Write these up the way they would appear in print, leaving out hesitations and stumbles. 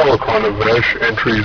Kalakonavesh, entry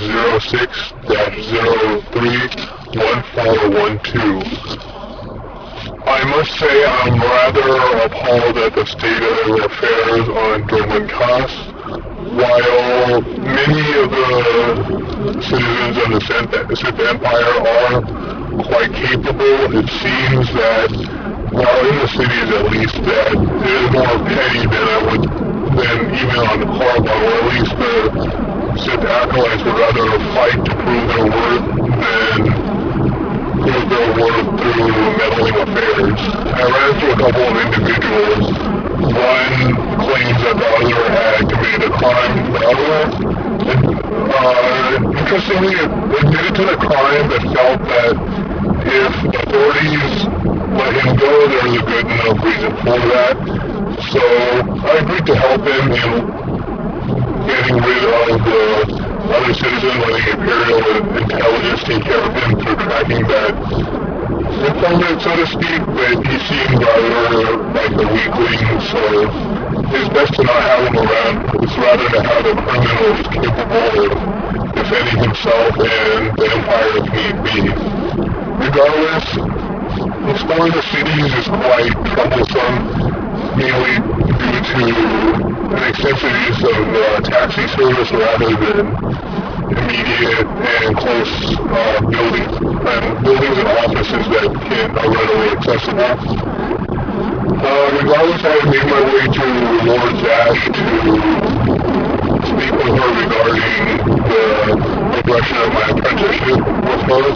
06-031412. I must say I'm rather appalled at the state of affairs on Droman Khas. While many of the citizens of the Sith Empire are quite capable, it seems that, while in the cities at least, that it is more petty than even on the Korriban, or at least the Sith acolytes would rather fight to prove their worth than prove their worth through meddling affairs. I ran into a couple of individuals. One claims that the other had committed a crime. The other, interestingly, admitted to the crime but felt that if the authorities let him go, there was a good enough reason for that. So I agreed to help him in getting rid of the other citizen, letting Imperial intelligence take care of him through tracking that informant, so to speak, but he seemed rather like a weakling, so it's best to not have him around. It's rather to have a criminal who's capable of defending himself and the Empire if need be. Regardless, exploring the cities is quite troublesome, mainly due to an extensive use of taxi service rather than immediate and close buildings and offices that are readily accessible. Regardless, I had made my way to Lord Zash to speak with her regarding the progression of my apprenticeship with her.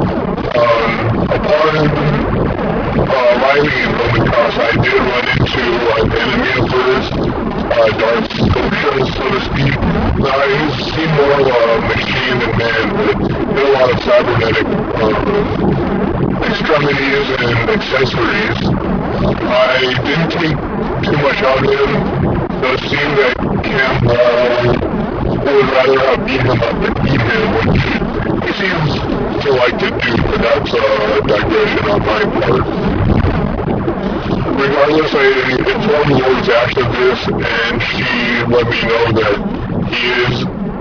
Upon arriving in Roman Cross, I did run into an enemy of hers, Darth Scotia, so to speak. Now, he seemed more of a machine than man, but he had a lot of cybernetic extremities and accessories. I didn't think too much of him. It does seem that Campbell would rather have beat him up than eat him, which he seems to like to do, but that's a digression on my part. Regardless, I informed Lord Zash of this, and she let me know that he is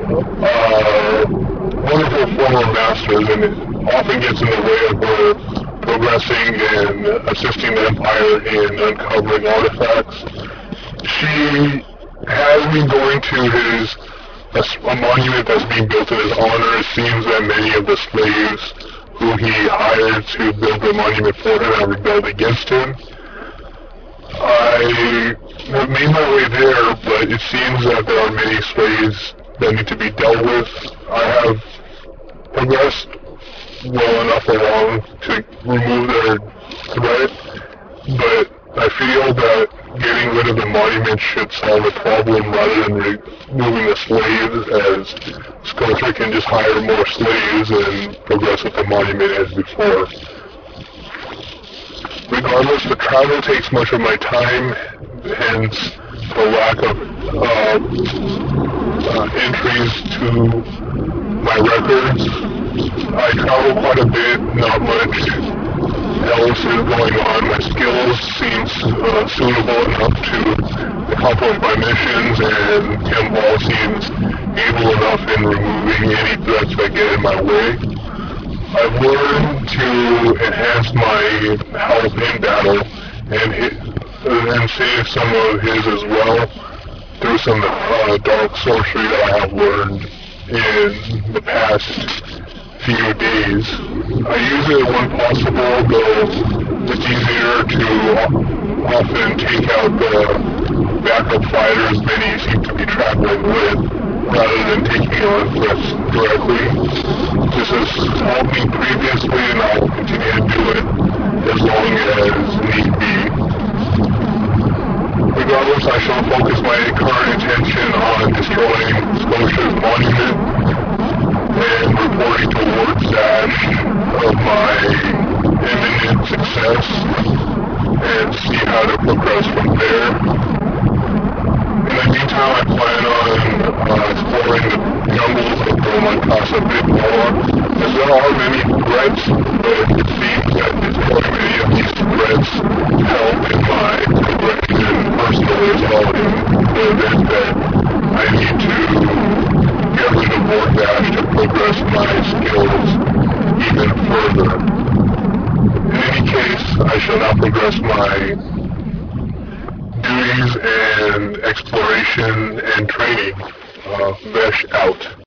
wonderful former masters, and it often gets in the way of her progressing and assisting the Empire in uncovering artifacts. She has me going to a monument that's being built in his honor. It seems that many of the slaves who he hired to build the monument for him have rebelled against him. I made my way there, but it seems that there are many slaves that need to be dealt with. I have progressed well enough along to remove their threat, but I feel that getting rid of the monument should solve the problem rather than removing the slaves, as Scotia can just hire more slaves and progress with the monument as before. Regardless, the travel takes much of my time, hence the lack of entries to my records. I travel quite a bit, not much else is going on. My skills seem suitable enough to accomplish my missions, and Campbell seems able enough in removing any threats that get in my way. I've learned to enhance my health in battle and save some of his as well through some dark sorcery that I have learned in the past few days. I use it when possible, though it's easier to often take out the backup fighters many seem to be traveling with, rather than taking on threats directly. This has helped me previously, and I will continue to do it as long as need be. Regardless, I shall focus my current attention on destroying Scotia's monument and reporting to Lord Zash of my imminent success and see how to progress from there. In the meantime, I plan on exploring the jungles of Droman Khas a bit more, as there are many threats, but it seems that destroying many of these threats help in my progression personally as well in the event that I need to get more cash to progress my skills even further. In any case, I shall now progress my duties and exploration and training. Vesh out.